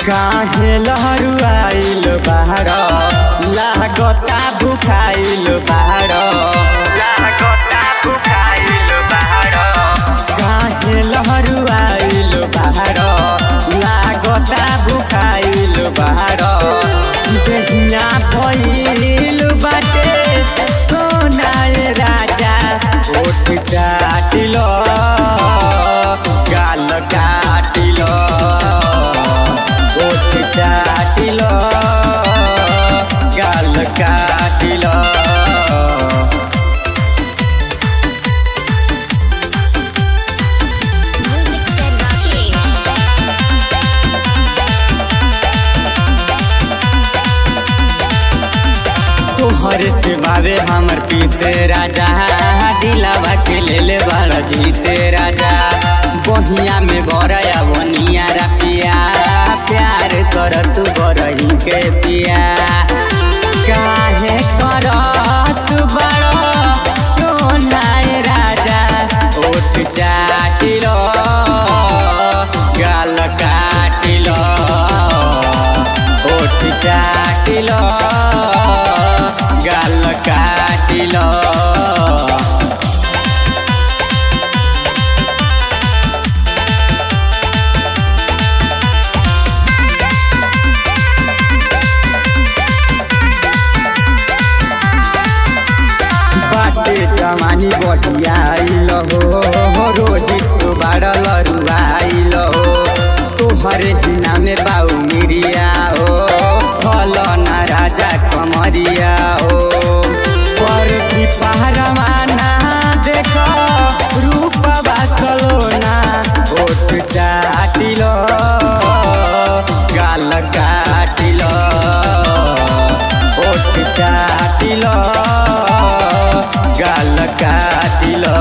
काहे लहरुआइल बाहर लागता भुखाइल बाहर काहे लहरुआइल बाहर लागता भुखाइल बाहर देहिया भइल बाटे सोनाए राजा ओठ चाटिलो गाल काटिलो ओठ चाटिलो गाल काटिलो तोहरे से बावे हमर पीते राजा दिलावा के ले बड़ जीते राजा बहिया में बरया बनिया रपिया प्यार कर तू बरही के पिया काहे करत बड़ सोनाए राजा ओठ चाटिलो गाल काटिलो ओठ चाटिलो गाल काटिलो बाटे जवानी बढ़ियाइल हो रोहित बड़ लरुआइल हो तोहरे हिना में बाऊ मिरिया हो फल ना राजा कमरिया हो पर की पहरवाना देखो रूप बासलोना ओठ चाटिलो गाल काटिलो ओठ चाटिलो गाल काटिलो